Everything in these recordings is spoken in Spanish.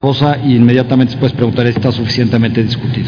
Rosa, y inmediatamente después preguntaré si está suficientemente discutido.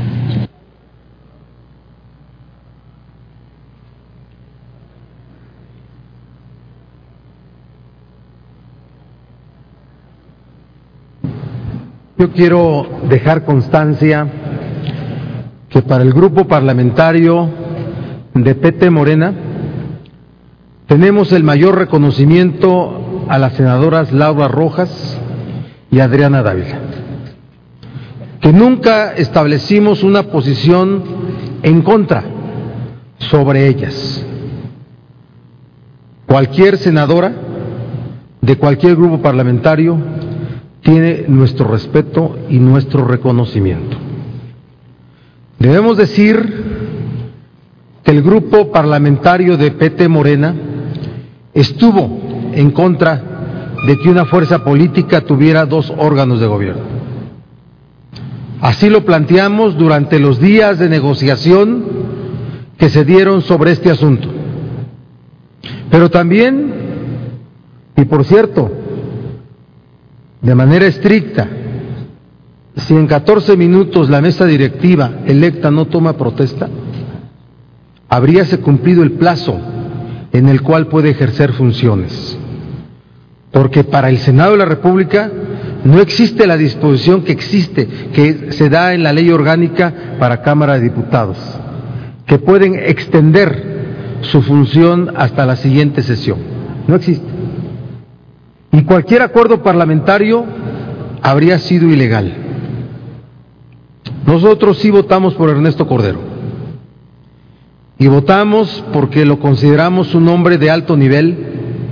Yo quiero dejar constancia que para el grupo parlamentario de PT Morena tenemos el mayor reconocimiento a las senadoras Laura Rojas y Adriana Dávila, que nunca establecimos una posición en contra sobre ellas. Cualquier senadora de cualquier grupo parlamentario tiene nuestro respeto y nuestro reconocimiento. Debemos decir que el grupo parlamentario de PT Morena estuvo en contra de que una fuerza política tuviera dos órganos de gobierno. Así lo planteamos durante los días de negociación que se dieron sobre este asunto. Pero también, y por cierto, de manera estricta, si en 14 minutos la mesa directiva electa no toma protesta, habríase cumplido el plazo en el cual puede ejercer funciones. Porque para el Senado de la República no existe la disposición que se da en la ley orgánica para Cámara de Diputados, que pueden extender su función hasta la siguiente sesión. No existe. Y cualquier acuerdo parlamentario habría sido ilegal. Nosotros sí votamos por Ernesto Cordero. Y votamos porque lo consideramos un hombre de alto nivel,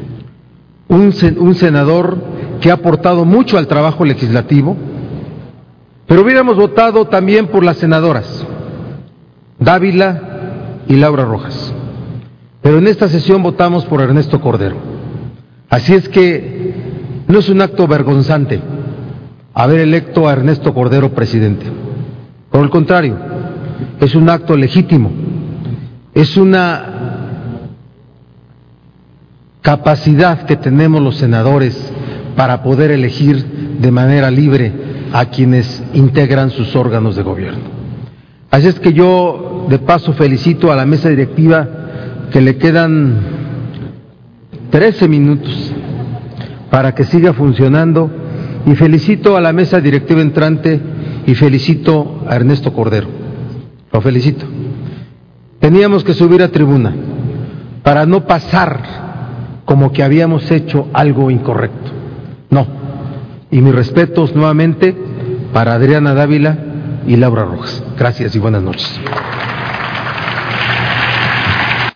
un senador que ha aportado mucho al trabajo legislativo, pero hubiéramos votado también por las senadoras Dávila y Laura Rojas. Pero en esta sesión votamos por Ernesto Cordero. Así es que no es un acto vergonzante haber electo a Ernesto Cordero presidente. Por el contrario, es un acto legítimo, es una capacidad que tenemos los senadores para poder elegir de manera libre a quienes integran sus órganos de gobierno. Así es que yo de paso felicito a la mesa directiva, que le quedan 13 minutos para que siga funcionando, y felicito a la mesa directiva entrante y felicito a Ernesto Cordero. Lo felicito. Teníamos que subir a tribuna para no pasar como que habíamos hecho algo incorrecto. No. Y mis respetos nuevamente para Adriana Dávila y Laura Rojas. Gracias y buenas noches.